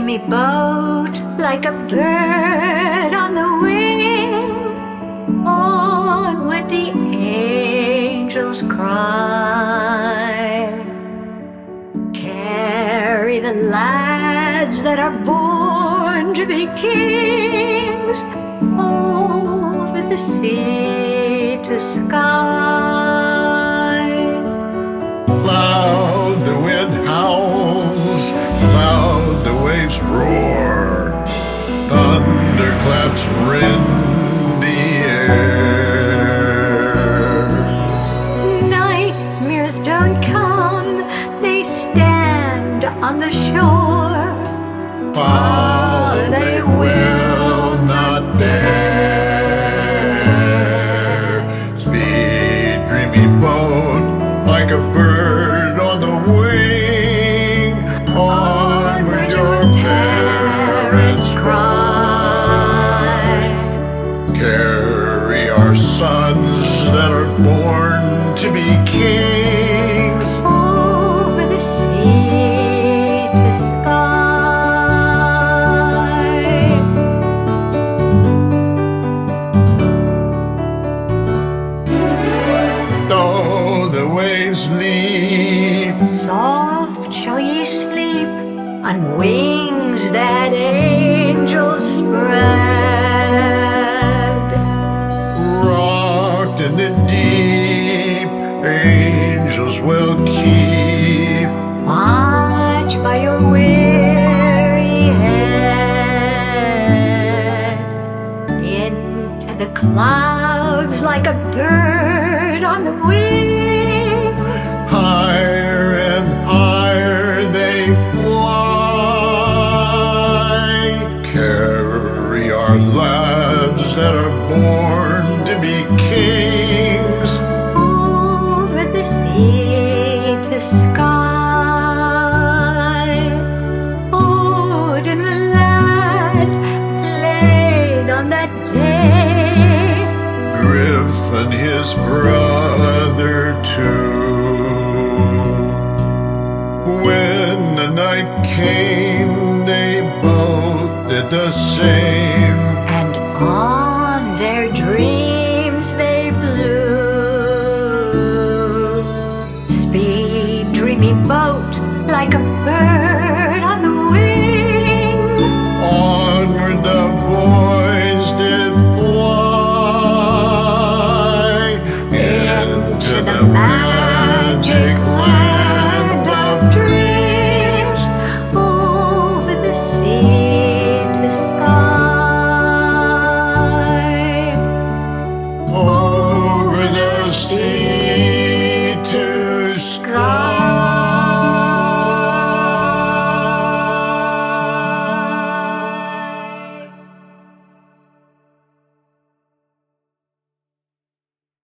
dreamy boat, like a bird on the wing, on with the angels cry. Carry the lads that are born to be kings over the sea to sky. Loud the wind howls, loud the waves roar, thunderclaps rend the air. Nightmares don't come, they stand on the shore. Fall they will not dare. Speed, dreamy boat, like a bird on the wing, onward your parents cry. Carry our sons that are born to be kings Over the sea to sky. though the waves leap. Soft shall ye sleep on wings that angels spread. Rocked in the deep, angels will keep. Watch by your weary head. Into the clouds like a bird on the wing. Higher and higher they fly. Carry our lads that are born to be kings Over the sea to sky. Odin the lad played on that day. Griff and his brother too. When the night came, they both did the same. And on their dreams they flew. Speed, dreamy boat, like a bird on the wing. Onward the boys did fly into the magic land of dreams.